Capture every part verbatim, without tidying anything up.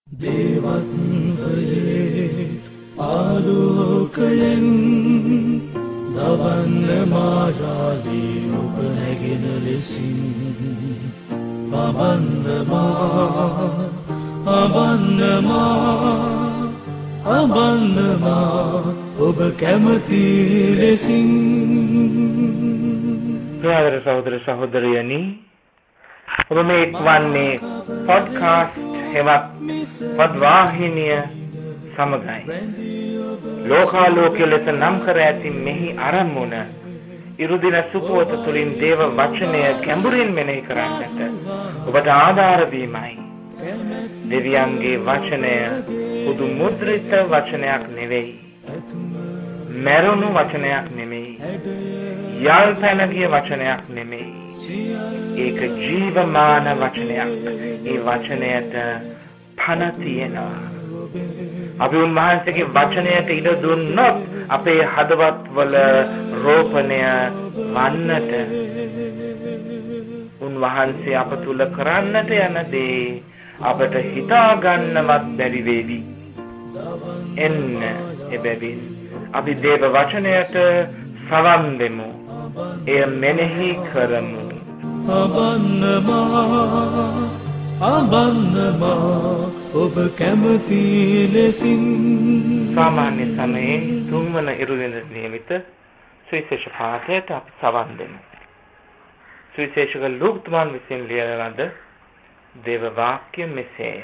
දේවත්වයේ ආලෝකයෙන් දවන්න මායාලී ඔබ නැගෙන ලෙසින් අබන්නමා අබන්නමා අබන්නමා ඔබ කැමති ලෙසින්. ප්‍රියවර සහෝදර සහෝදරියනි, ඔබ මේ එක්වන්නේ පොඩ්කාස්ට් හෙවත් පොඩ්වාහිනිය සමගයි. ලෝකාලෝකයේ ලෙස නම් කර ඇති මෙහි ආරම්භන ඉරුදින සුපෝත තුලින් දේව වචනය ගැඹුරින් මෙනෙහි කරන්නට ඔබට ආධාර වීමයි. දෙවියන්ගේ වචනය පුදු මුද්‍රිත වචනයක් නෙවෙයි, මරුණු වචනයක් නෙමෙයි, යාල් පැනගිය වචනයක් නෙමෙයි. ඒක ජීවමාන වචනයක්. ඒ වචනයට පණ තියෙනවා. අපි උන්වහන්සේගේ වචනයට ඉඩ දුන්නොත් අපේ හදවත්වල රෝපණය වන්නට, උන්වහන්සේ අප තුල කරන්නට යන දේ අපට හිතා ගන්නවත් බැරි වේවි. එන්න එබැවින් අපි දේව වචනයට සවන් දෙමු. එය මෙනෙහි කරමු. අබන්නමා අබන්නමා ඔබ කැමති ලෙසින්. සාමාන්‍ය සමයේ තුන්වන ඉරුදින නියමිත සුවිශේෂ පාඨයට අපි සවන් දෙමු. සුවිශේෂක ලූක්තුමන් විසින් ලියන ලද දේව වාක්‍ය මෙසේය.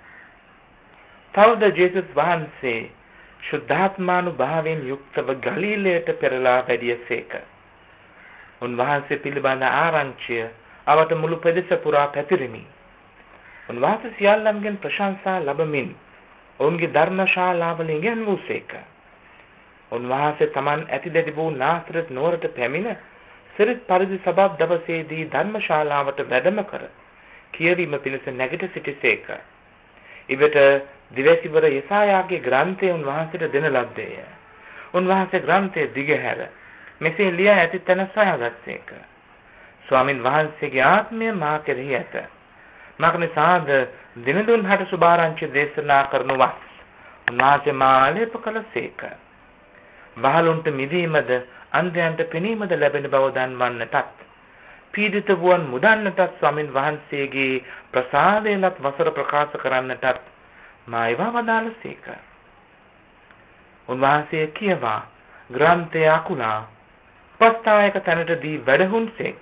තවද ජේසුස් වහන්සේ ශුද්ධාත්මානුභාවයෙන් යුක්තව ගලීලයට පෙරලා වැඩියසේක. උන්වහන්සේ පිළිබඳ ආරංචිය අවට මුළු ප්‍රදේශ පුරා පැතිරිණි. උන්වහන්සේ සියල්ලන්ගෙන් ප්‍රශංසා ලබමින් ඔවුන්ගේ ධර්මශාලාවල ඉගෙනුවසේක. උන්වහන්සේ තමන් ඇතිදැඩි වූ නාසරත් නුවරට පැමිණ සිරිත් පරිදි සබත් දවසේදී ධර්මශාලාවට වැඩම කර කියවීම පිණිස නැගිට සිටිසේක. ඉවත දිවසිවර යෙසායාගේ ග්‍රන්ථය උන්වහන්සේට දෙන ලද්දේය. උන්වහන්සේ ග්‍රන්ථය දිගහැර මෙසේ ලියා ඇති තැන සොයාගත්සේක. ස්වාමින් වහන්සේගේ ආත්මය මා කෙරෙහි ඇත. මක්නිසාද දිනදුන් හට සුභාරංචි දේශනා කරනුවස් උන්වහන්සේ මා ආලේප කළසේක. බහලුන්ට මිදීමද අන්ධයන්ට පෙනීමද ලැබෙන බව දන්වන්නටත්, පීඩිත වූවන් මුදන්නටත් ස්වාමින් වහන්සේගේ ප්‍රසාදයලත් වසර ප්‍රකාශ කරන්නටත් මා ඒවා වදාළසේක. උන්වහන්සේ කියවා ග්‍රන්ථය අකුලා උපස්ථායක තැනට දී වැඩහුන්සේක.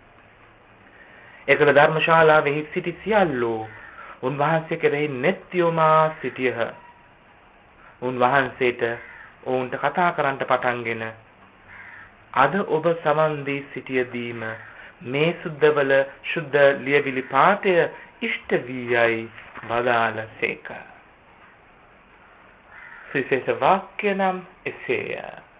එකල ධර්මශාලාවෙහි සිටි සියල්ලෝ උන්වහන්සේ කෙරෙහි නෙත්‍යෝමා සිටියහ. උන්වහන්සේට ඔවුන්ට කතා කරන්නට පටන්ගෙන, අද ඔබ සමන් දී සිටියදීම මේ සුද්ධවල ශුද්ධ ලියවිලි පාඨය ඉෂ්ට වී යයි වදාළසේක. විශේෂ වාක්‍ය නම් එසේය.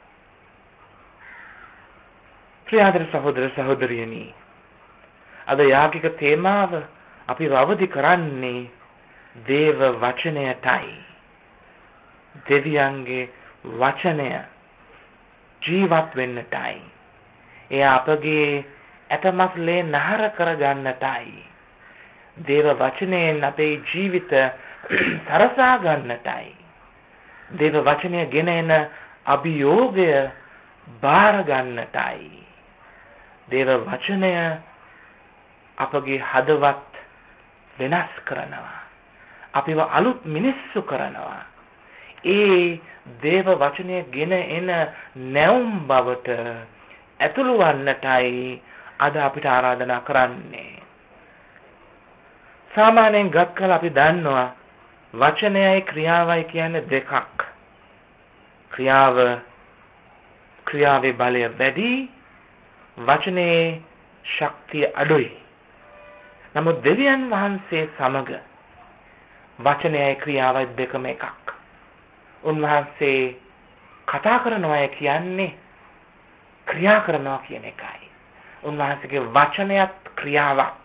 ප්‍රියාදර සහෝදර සහෝදරියනි, අද යාගික තේමාව අපි අවදි කරන්නේ දේව වචනයටයි. දෙවියන්ගේ වචනය ජීවත් වෙන්නටයි. එය අපගේ ඇතමස්ලේ නහර කරගන්නටයි. දේව වචනයෙන් අපේ ජීවිත සරසා ගන්නටයි. දේව වචනය ගෙන එන අභියෝගය බාර ගන්නටයි. දේව වචනය අපගේ හදවත් වෙනස් කරනවා. අපිව අලුත් මිනිස්සු කරනවා. ඒ දේව වචනය ගෙන එන නැවුම් බවට ඇතුළු වන්නටයි අද අපිට ආරාධනා කරන්නේ. සාමාන්‍යයෙන් ගත්කල අපි දන්නවා වචනයයි ක්‍රියාවයි කියන්නේ දෙකක්. ක්‍රියාව ක්‍රියාවේ බලය වැඩි, වචනේ ශක්තිය අඩුයි. නමුත් දෙවියන් වහන්සේ සමග වචනයයි ක්‍රියාවයි දෙකම එකක්. උන්වහන්සේ කතා කරනවා කියන්නේ ක්‍රියා කරනවා කියන එකයි. උන්වහන්සේගේ වචනයත් ක්‍රියාවක්.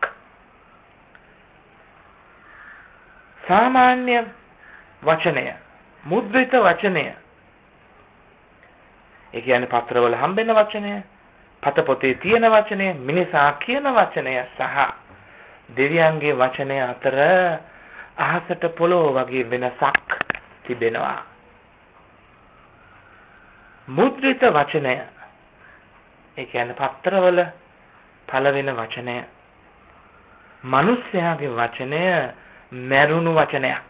සාමාන්‍ය වචනය, මුද්‍රිත වචනය, ඒ කියන්නේ පත්‍රවල හම්බෙන වචනය, පත පොතේ තියෙන වචනය, මිනිසා කියන වචනය සහ දෙවියන්ගේ වචනය අතර අහසට පොළොව වගේ වෙනසක් තිබෙනවා. මුද්‍රිත වචනය, ඒ කියන්නේ පත්‍රවල පළවෙන වචනය, මිනිස්යාගේ වචනය මරුණු වචනයක්.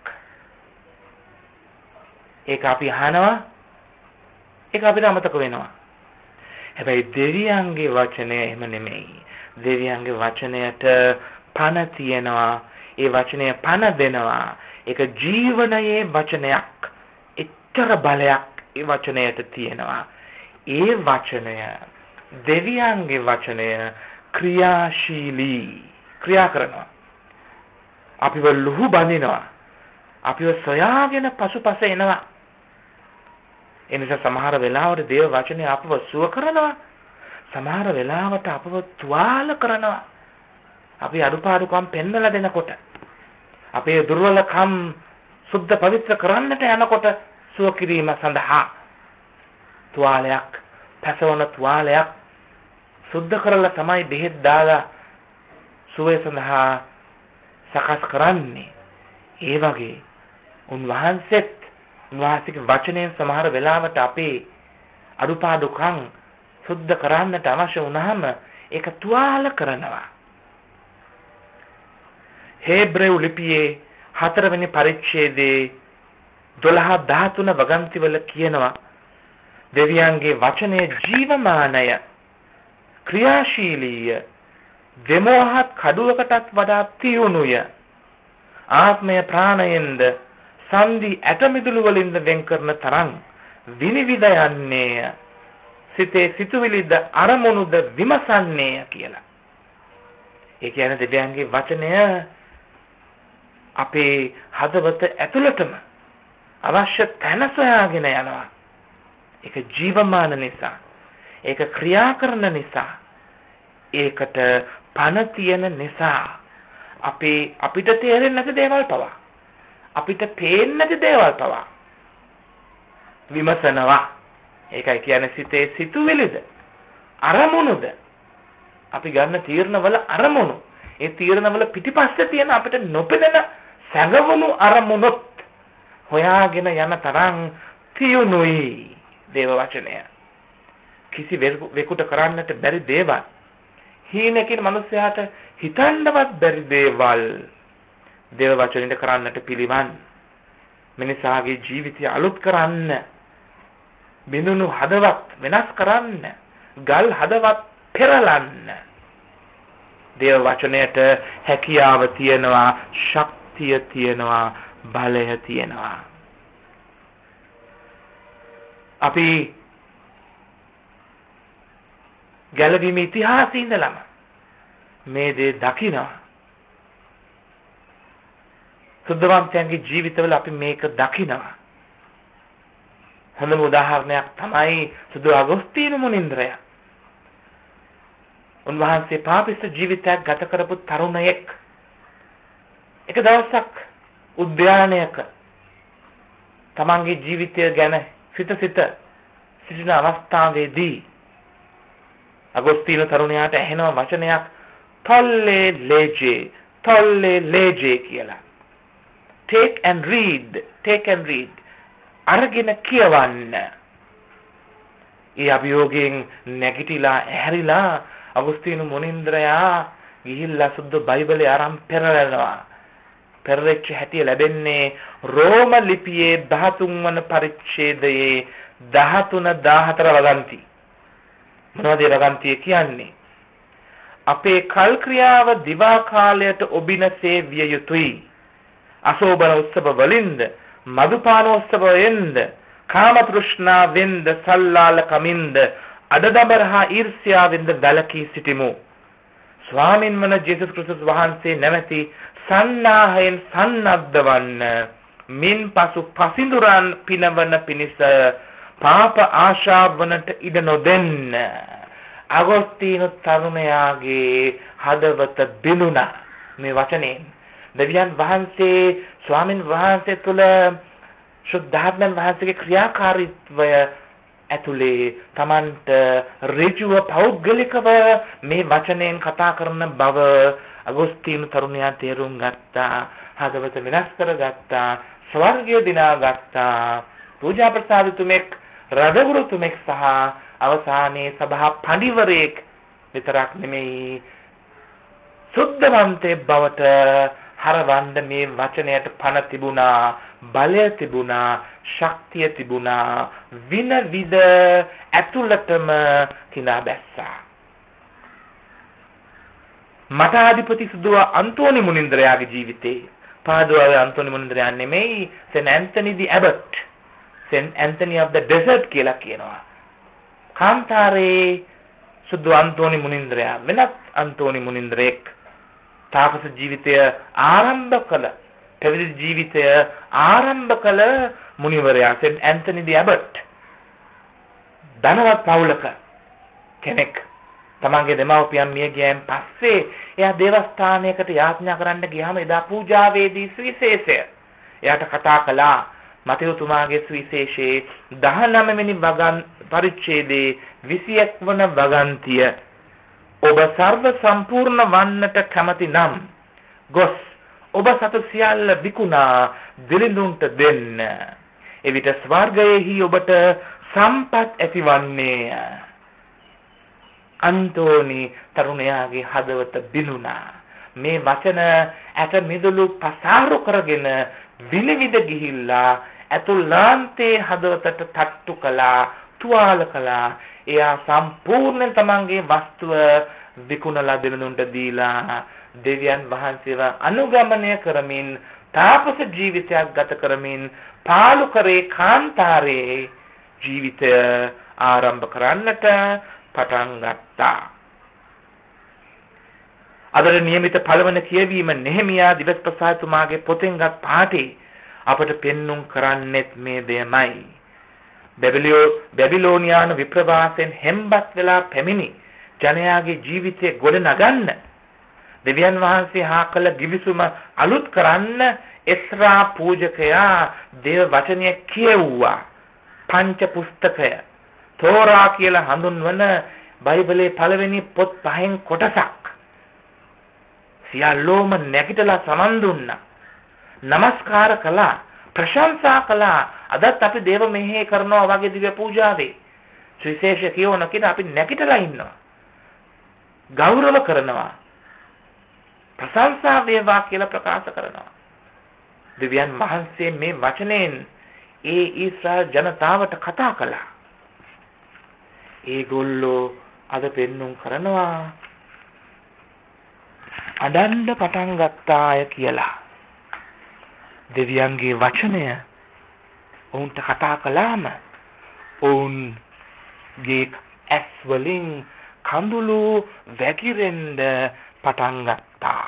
ඒක අපි අහනවා, ඒක අපිට අමතක වෙනවා. හැබැයි දෙවියන්ගේ වචනය එහෙම නෙමෙයි. දෙවියන්ගේ වචනයට පණ තියෙනවා. ඒ වචනය පණ දෙනවා. ඒක ජීවනයේ වචනයක්. එච්චර බලයක් ඒ වචනයට තියෙනවා. ඒ වචනය, දෙවියන්ගේ වචනය ක්‍රියාශීලී, ක්‍රියා කරනවා. අපිව ලුහු බඳිනවා. අපිව සොයාගෙන පසුපස එනවා. එනිසා සමහර වෙලාවට දේව වචනේ අපව සුව කරනවා. සමහර වෙලාවට අපව තුවාල කරනවා. අපි අඩුපාඩුකම් පෙන්වලා දෙනකොට, අපේ දුර්වලකම් සුද්ධ පවිත්‍ර කරන්නට යනකොට සුව කිරීම සඳහා තුවාලයක්, පැසවන තුවාලයක් සුද්ධ කරලා තමයි බෙහෙත් දාලා සුවය සඳහා සකස් කරන්නේ. ඒ වගේ උන්වහන්සේත් උන්වහන්සේගේ වචනයෙන් සමහර වෙලාවට අපේ අඩුපාඩුකම් සුද්ධ කරන්නට අවශ්‍ය වුණාම ඒක තුවාල කරනවා. හේබ්‍රේව ලිපියේ හතරවෙනි පරිච්ඡේදයේ දොළහ දහතුන වගන්තිවල කියනවා දෙවියන්ගේ වචනය ජීවමානය, ක්‍රියාශීලීය, දෙමෝහත් කඩුවකටත් වඩා තියුණුය, ආත්මය ප්‍රාණයෙන්ද සන්ධි ඇටමිදුළු වලින්ද වෙන් කරන තරම් විනිවිද යන්නේය, සිතේ සිතුවිලිද අරමුණුද විමසන්නේය කියලා. ඒ කියන්නේ දෙවියන්ගේ වචනය අපේ හදවත ඇතුළතම අවශ්‍ය තැන සොයාගෙන යනවා. ඒක ජීවමාන නිසා, ඒක ක්‍රියා කරන නිසා, ඒකට පණ තියෙන නිසා අපේ අපිට තේරෙන්නේ නැති දේවල් පවා, අපිට පේන්නේ නැති දේවල් පවා විමසනවා. ඒකයි කියන්නේ සිතේ සිතුවිලිද අරමුණුද, අපි ගන්න තීරණවල අරමුණු, ඒ තීරණවල පිටිපස්සේ තියෙන අපිට නොපෙනෙන සැඟවුණු අරමුණුත් හොයාගෙන යන තරම් තියුණුයි දේව වචනය. කිසි වෙකුට කරන්නට බැරි දේවල්, හීනකින් මිනිස්යාට හිතන්නවත් බැරි දේවල් දේව වචනෙන් කරන්නට පිළිවන්. මිනිසාගේ ජීවිතය අලුත් කරන්න, බිඳුණු හදවත් වෙනස් කරන්න, ගල් හදවත් පෙරලන්න දේව වචනයට හැකියාව තියෙනවා, ශක්තිය තියෙනවා, බලය තියෙනවා. අපි ගැලවීම ඉතිහාසයේ ඉඳලම මේ දේ දකිනවා. සුද්ධවන්තයන්ගේ ජීවිතවල අපි මේක දකිනවා. හොඳම උදාහරණයක් තමයි සුදු අගස්තින මුනිంద్రය. උන්වහන්සේ පාපිස්ස ජීවිතයක් ගත කරපු තරුණයෙක්. එක දවසක් උද්‍යානයක තමන්ගේ ජීවිතය ගැන සිත සිත සිටින අවස්ථාවේදී අගස්තින තරුණයාට ඇහෙන වචනයක් tolle lege, tolle lege කියලා. Take and read, take and read. අරගෙන කියවන්න. ඒ අභියෝගයෙන් නැගිටලා ඇහැරිලා අගස්තින මුනිంద్రයා ගිහිල්ලා සුද්ධ බයිබලේ ආරම්භ පෙරලනවා. පෙරෙච්ච හැටි ලැබෙන්නේ රෝම ලිපියේ දහතුන් වන පරිච්ඡේදයේ දහතුන දහහතර වගන්ති. මොනවද ඒ වගන්තිය කියන්නේ? අපේ කල් ක්‍රියාව දිවා කාලයට ඔබිනසේ විය යුතුයි. අශෝභන උත්සව වලින්ද, මදුපාන උත්සවයෙන්ද, කාම තෘෂ්ණාවෙන්ද, සල්ලාල කමින්ද, අඩදබරහා ඊර්ෂ්‍යාවෙන්ද වැළකී සිටිමු. ස්වාමින් වන ජේසුස් ක්‍රිස්තුස් වහන්සේ නැමැති සන්නාහයෙන් සන්නද්ධ වන්න, මින් පසු පසිඳුරන් පිනවන පිණිස පාප ආශාවනට ඉඩ නොදෙන්න. අගස්තින තරුණයාගේ හදවත බිඳුණා මේ වචනයෙන්. දෙවියන් වහන්සේ ස්වාමින් වහන්සේ තුළ ශුද්ධාත්මයන් වහන්සේගේ ක්‍රියාකාරීත්වය ඇතුලේ තමන්ට ඍජුව පෞද්ගලිකව මේ වචනයෙන් කතා කරන බව අගස්තින තරුණයා තේරුම් ගත්තා. හදවත වෙනස් කරගත්තා, ස්වර්ගය දිනාගත්තා. පූජා ප්‍රසාදතුමෙක්, රදගුරුතුමෙක් සහ අවසානයේ සභා පඬිවරයෙක් විතරක් නෙමෙයි සුද්ධවන්තේ බවට හරවන්න මේ වචනයට පණ තිබුණා, බලය තිබුණා, ශක්තිය තිබුණා. විනවිද ඇතුළතම කිනා බැස්සා. මඨාධිපති සුදුව අන්තෝනි මුනින්ද්‍රයාගේ ජීවිතේ පාදුවාවේ අන්තෝනි මුනින්ද්‍රයා නෙමෙයි saint Anthony the Abbot, saint Anthony of the desert කියලා කියනවා. කාන්තාරේ සුදු අන්තෝනි මුනින්ද්‍රයා වෙනත් අන්තෝනි මුනින්ද්‍රෙක් තාපස ජීවිතය ආරම්භ කළ, පැවිදි ජීවිතය ආරම්භ කළ මුනිවරයා සෙන් ඇන්තනි දි ඇබට්. ධනවත් පවුලක කෙනෙක්. තමන්ගේ දෙමව්පියන් මිය ගියන් පස්සේ එයා දේවස්ථානයකට යාඥා කරන්න ගියාම එදා පූජාවේදී සුවිශේෂය එයාට කතා කළා. මතයතුමාගේ සුවිශේෂයේ දහනවය වෙනි වගන් පරිච්ඡේදයේ විසි එක් වන වගන්තිය ඔබ සර්ව සම්පූර්ණ වන්නට කැමති නම් ගොස් ඔබ සතු සියල්ල විකුණා දිලිඳුන්ට දෙන්න. එවිට ස්වර්ගයේහි ඔබට සම්පත් ඇතිවන්නේය. අන්තෝනි තරුණයාගේ හදවත බිඳුණා. මේ වචන ඇට මිදුළු පසාරු කරගෙන විනිවිද ගිහිල්ලා ඇතුළාන්තේ හදවතට තට්ටු කළා, තුවාල කළා. එයා සම්පූර්ණයෙන් තමන්ගේ වස්තුව විකුණලා දෙලුන්ට දීලා දෙවියන් වහන්සේව අනුගමනය කරමින් තාපස ජීවිතයක් ගත කරමින් පාලු කරේ කාන්තාරේ ජීවිතය ආරම්භ කරන්නට පටන් ගත්තා. අදට નિયમિત පළවන කියවීම නෙහෙමියා දිවස්පසාතුමාගේ පොතෙන්ගත් පාඩේ අපට පෙන්눔 කරන්නෙත් මේ දෙයමයි. බැබිලෝ බැබිලෝනියානු විප්‍රවාසයෙන් හෙම්බත් වෙලා පැමිණි ජනයාගේ ජීවිතය ගොඩ නගන්න, දෙවියන් වහන්සේ හා කළ ගිවිසුම අලුත් කරන්න එස්රා පූජකයා දේව වචනය කියවුවා. පංච පුස්තකය තෝරා කියලා හඳුන්වන බයිබලයේ පළවෙනි පොත් පහෙන් කොටසක් සියල්ලෝම නැගිටලා සමන් දුන්නා, নমස්කාර කළා, ප්‍රශංසා කළා. අදත් අපි දේව මෙහෙය කරනවා වගේ දිව්‍ය පූජාවේ සුවිශේෂ කියවන කෙනා අපි නැගිටලා ඉන්නවා, ගෞරව කරනවා, ප්‍රශංසා වේවා කියලා ප්‍රකාශ කරනවා. දෙවියන් වහන්සේ මේ වචනෙන් ඒ ඊශ්‍රායල් ජනතාවට කතා කළා. ඒගොල්ලෝ අද පෙන්눔 කරනවා අඬන්න පටන් ගත්තාය කියලා. දෙවියන්ගේ වචනය ඔවුන්ට කතා කළාම ඔවුන්ගේ ඇස් වලින් කඳුළු වැగిරෙන්න පටන් ගත්තා.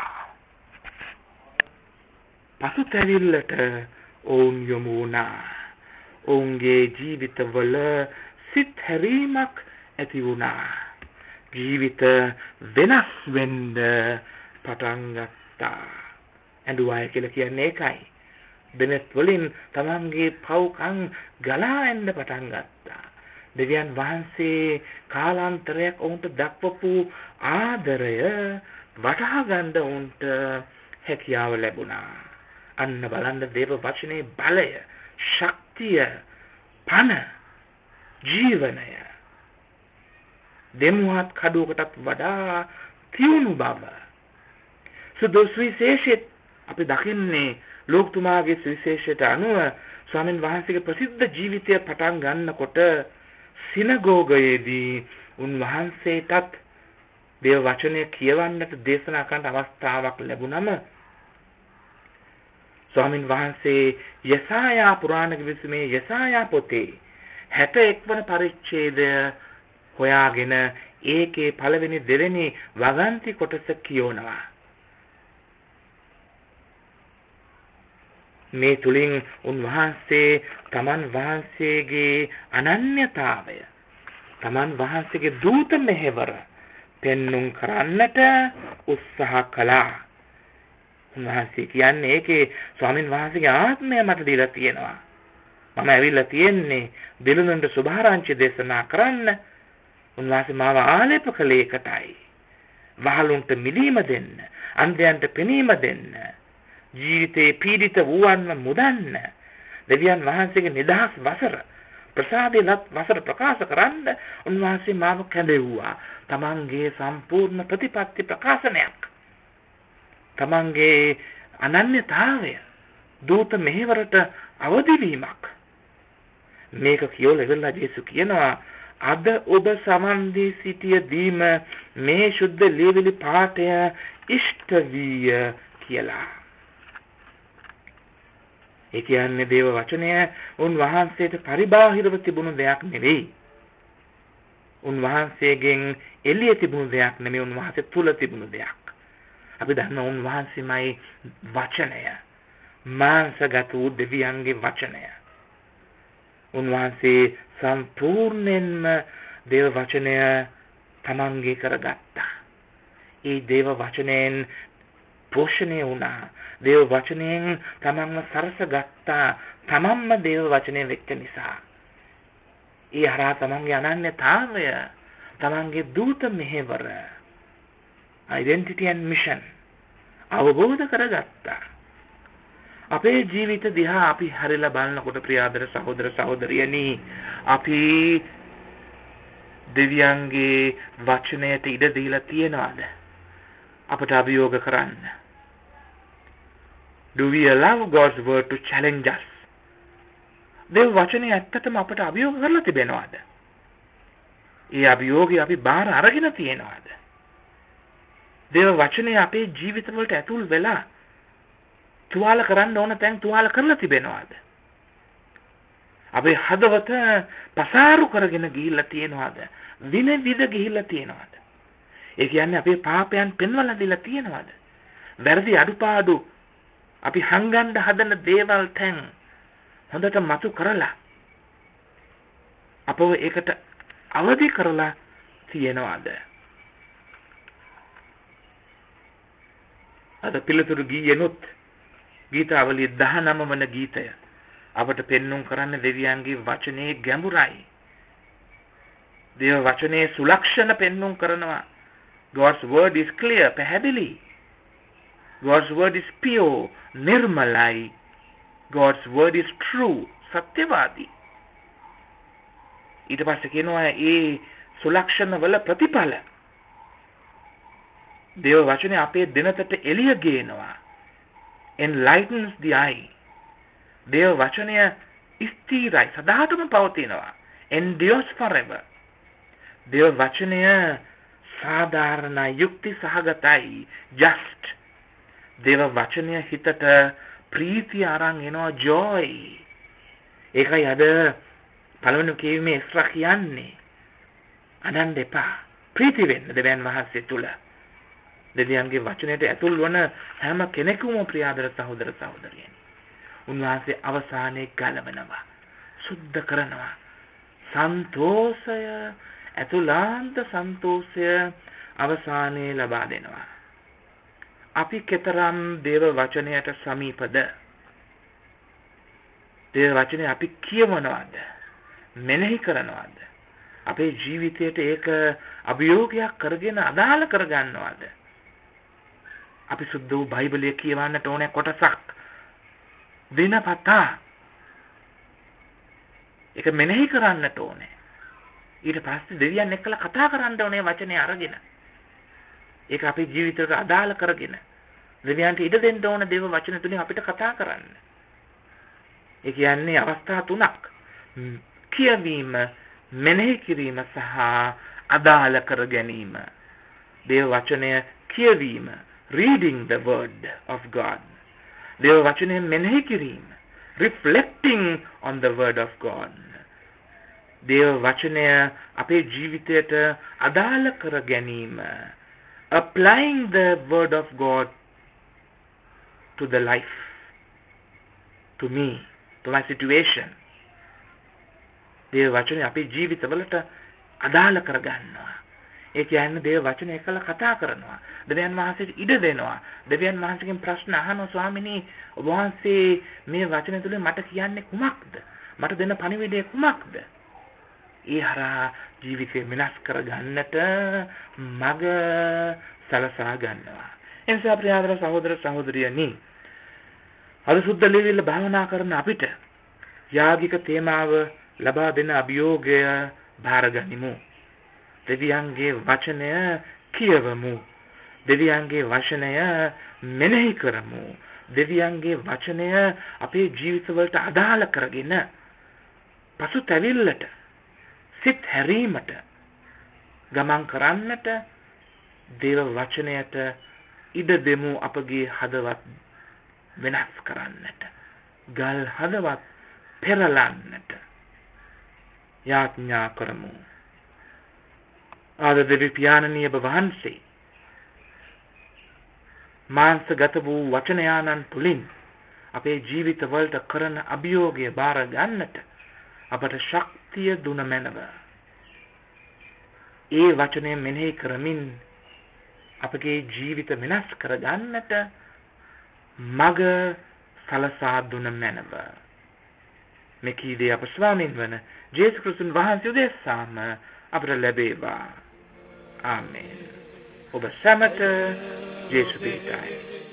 පසුතැවිල්ලට ඔවුන් යොමු වුණා. ඔවුන්ගේ ජීවිතවල සිත් හැරීමක් ඇති වුණා. ජීවිත වෙනස් වෙන්න පටන් ගත්තා. ඇඬුවාය කියලා කියන්නේ ඒකයි. දෙනෙත් වලින් තමන්ගේ පව්කම් ගලා එන්න පටන් ගත්තා. දෙවියන් වහන්සේ කාලාන්තරයක් ඔවුන්ට දක්වපු ආදරය වටහා ගන්න ඔවුන්ට හැකියාව ලැබුණා. අන්න බලන්න දේව වචනේ බලය, ශක්තිය, පණ, ජීවනය දෙමුහත් කඩුවකටත් වඩා තියුණු බව. සුදු සුවිශේෂිත අපි දකින්නේ ලෝකතුමාගේ සුවිශේෂයට අනුව ස්වාමීන් වහන්සේගේ ප්‍රසිද්ධ ජීවිතය පටන් ගන්නකොට සිනගෝගයේදී උන්වහන්සේටත් දේව වචනය කියවන්නට දේශනා කරන්න අවස්ථාවක් ලැබුණම ස්වාමීන් වහන්සේ යසායා පුරාණ කිවිසුමේ යසායා පොතේ හැට එක් වන පරිච්ඡේදය හොයාගෙන ඒකේ පළවෙනි දෙවෙනි වගන්ති කොටස කියවනවා. මේ තුලින් උන්වහන්සේ තමන් වහන්සේගේ අනන්‍යතාවය, තමන් වහන්සේගේ දූත මෙහෙවර පෙන්눔 කරන්නට උත්සාහ කළා. උන්වහන්සේ කියන්නේ ඒකේ ස්වාමීන් වහන්සේගේ ආත්මය මට දීලා තියෙනවා. මම ඇවිල්ලා තියෙන්නේ දිලුනන්ට සුභාරංචි දේශනා කරන්න. උන්වහන්සේ මාව ආලේප කළේ ඒකටයි. වහලුන්ට මිදීම දෙන්න, අන්ධයන්ට පෙනීම දෙන්න, ජීවිතේ පීඩිත වූවන්ව මුදන්න දෙවියන් වහන්සේගේ නිදහස් වසර ප්‍රසාදේලත් වසර ප්‍රකාශ කරන්න උන්වහන්සේ මාව කැඳෙව්වා. තමන්ගේ සම්පූර්ණ ප්‍රතිපත්ති ප්‍රකාශනයක්. තමන්ගේ අනන්‍යතාවය දූත මෙහෙවරට අවදි වීමක්. මේක කියවල ඉවරලා ජේසුස් කියනවා අද ඔබ සමන් දී සිටියදීම මේ සුද්ධ ලියවිලි පාඨය ඉෂ්ට විය කියලා. ඒ කියන්නේ දේව වචනය උන්වහන්සේට පරිබාහිරව තිබුණු දෙයක් නෙවෙයි. උන්වහන්සේගෙන් එළිය තිබුණු දෙයක් නෙමෙයි, උන්වහන්සේ තුල තිබුණු දෙයක්. අපි දන්නවා උන්වහන්සේමයි වචනය. මාංශගත වූ දෙවියන්ගේ වචනය. උන්වහන්සේ සම්පූර්ණයෙන්ම දේව වචනය තමන්ගේ කරගත්තා. ඒ දේව වචනයෙන් පෝෂණය වුණා. දේව වචනයෙන් තමන්ව සරසගත්තා. තමන්ම දේව වචනය වෙච්ච නිසා. ඒ හරහා තමන්ගේ අනන්‍යතාවය, තමන්ගේ දූත මෙහෙවර, identity and mission අවබෝධ කරගත්තා. අපේ ජීවිත දිහා අපි හරිලා බලනකොට ප්‍රියාදර සහෝදර සහෝදරියනි, අපි දෙවියන්ගේ වචනයට ඉඩ දීලා තියනවාද අපට අභියෝග කරන්න? Do we allow God's word to challenge us? දේව වචනේ ඇත්තටම අපට අභියෝග කරලා තිබෙනවද? ඒ අභියෝගය අපි බාර අරගෙන තියනවද? දේව වචනේ අපේ ජීවිතවලට ඇතුල් වෙලා තුවාල කරන්න ඕන තැන් තුවාල කරලා තිබෙනවද? අපේ හදවත පසාරු කරගෙන ගිහිල්ලා තියනවද? වින විද ගිහිල්ලා තියනවද? ඒ කියන්නේ අපේ පාපයන් පෙන්වලා දීලා තියනවද? වැරදි අඩුපාඩු අපි හංගන්න හදන දේවල් තැන් හොඳට මතු කරලා අපව ඒකට අවදි කරලා තියනවද? අද පිළිතුරු ගීයනොත් ගීතාවලිය දහනවය වන ගීතය අපට පෙන්වුම් කරන්න දෙවියන්ගේ වචනේ ගැඹුරයි. දේව වචනේ සුලක්ෂණ පෙන්වුම් කරනවා. God's word is clear, පැහැදිලි. God's word is pure, නිර්මලයි. God's word is true, සත්‍යවාදී. ඊට පස්සේ කියනවා ඒ සුලක්ෂණ වල ප්‍රතිඵල දේව වචනේ අපේ දිනතට එළිය ගේනවා. Enlightens the eye. දේව වචනය ස්ථිරයි, සදාටම පවතිනවා. Endures forever. දේව වචනය සාධාරණ යුක්ති සහගතයි, just. දේව වචනය හිතට ප්‍රීතිය අරන් එනවා, joy. ඒකයි අද පළවෙනි කියීමේ ඉස්රා කියන්නේ අනන්ත එපා, ප්‍රීති වෙන්න දෙවියන් වහන්සේ තුල. දෙවියන්ගේ වචනයට ඇතුල් වන හැම කෙනෙකුම ප්‍රියාදර සහෝදර සහෝදරියනි, උන්වහන්සේ අවසානයේ ගලවනවා, සුද්ධ කරනවා. සන්තෝෂය, ඇතුළාන්ත සන්තෝෂය අවසානයේ ලබා දෙනවා. අපි කතරම් දේව වචනයට සමීපද? දේව වචනේ අපි කියවනවද? මෙනෙහි කරනවද? අපේ ජීවිතයට ඒක අභියෝගයක් කරගෙන අදාළ කරගන්නවද? අපි සුද්ධ වූ බයිබලය කියවන්නට ඕනේ කොටසක් දිනපතා. ඒක මෙනෙහි කරන්නට ඕනේ. ඊට පස්සේ දෙවියන් එක්කලා කතා කරන්න ඕනේ වචනේ අරගෙන. ඒක අපේ ජීවිතයට අදාළ කරගෙන දෙවියන්ට ඉඩ දෙන්න ඕන දේව වචන තුලින් අපිට කතා කරන්න. ඒ කියන්නේ අවස්ථා තුනක්. කියවීම, මෙනෙහි කිරීම සහ අදාළ කර ගැනීම. දේව වචනය කියවීම, reading the word of God. දේව වචනය මෙනෙහි කිරීම, reflecting on the word of God. දේව වචනය අපේ ජීවිතයට අදාළ කර ගැනීම, applying the word of God to the life, to me, to my situation. දේව වචනේ අපේ ජීවිතවලට අදාළ කරගන්නවා. ඒ කියන්නේ දේව වචනේ එකල කතා කරනවා. දෙවියන් වහන්සේට ඉඩ දෙනවා. දෙවියන් වහන්සේගෙන් ප්‍රශ්න අහනවා, ස්වාමිනී ඔබ වහන්සේ මේ වචනේ තුලින් මට කියන්නේ කුමක්ද? මට දෙන පණිවිඩය කුමක්ද? ඒ හරහා ජීවිතේ වෙනස් කරගන්නට මඟ සලසා ගන්නවා. එනිසා ප්‍රියාදර සහෝදර සහෝදරියනි, අද සුද්ධ ලීවිල භාවනා කරන අපිට යාගික තේමාව ලබා දෙන අභියෝගය භාරගනිමු. දෙවියන්ගේ වචනය කියවමු. දෙවියන්ගේ වචනය මෙනෙහි කරමු. දෙවියන්ගේ වචනය අපේ ජීවිතවලට අදාළ කරගෙන පසුතැවිල්ලට සිත් හැරීමට ගමන් කරන්නට දේව වචනයට ඉඩ දෙමු. අපගේ හදවත් වෙනස් කරන්නට, ගල් හදවත් පෙරලන්නට යාඥා කරමු. ආද දෙවි පියාණනි ඔබ වහන්සේ මාංශගත වූ වචනයානන් තුලින් අපේ ජීවිතවලට කරන අභියෝගය බාර ගන්නට අපට ශක්තිය දුන මැනව. ඒ වචනය මෙනෙහි කරමින් අපගේ ජීවිත වෙනස් කර ගන්නට මග සලසා දුන මැනව. මෙකී දේ අප ස්වාමීන් වන ජේසුස් ක්‍රිස්තුන් වහන්සේ උදෙසාම අපට ලැබේවා. ආමේන්. ඔබ සැමට ජේසුස් පිටයි.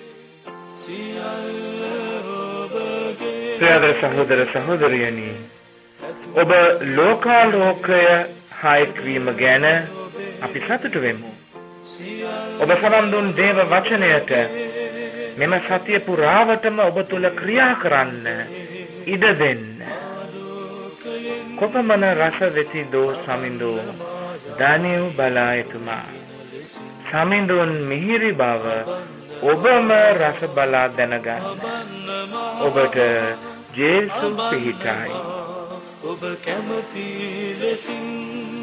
ප්‍රිය සහෝදර සහෝදරියනි, ඔබ ලෝකාලෝකය හායක්වීම ගැන අපි සතුටු වෙමු. ඔබ සමන් දුන් දේව වචනයට මෙම සතිය පුරාවටම ඔබ තුල ක්‍රියා කරන්න ඉඩ දෙන්න. කොපමණ රස වෙතිදෝ සමිඳෝ දානියු බලායතුමා. සමිඳුන් මිහිරි බව ඔබම රස බලා දැනගන්න. ඔබට ජේසුස් පිහිටයි. ඔබ කැමති ලෙසින්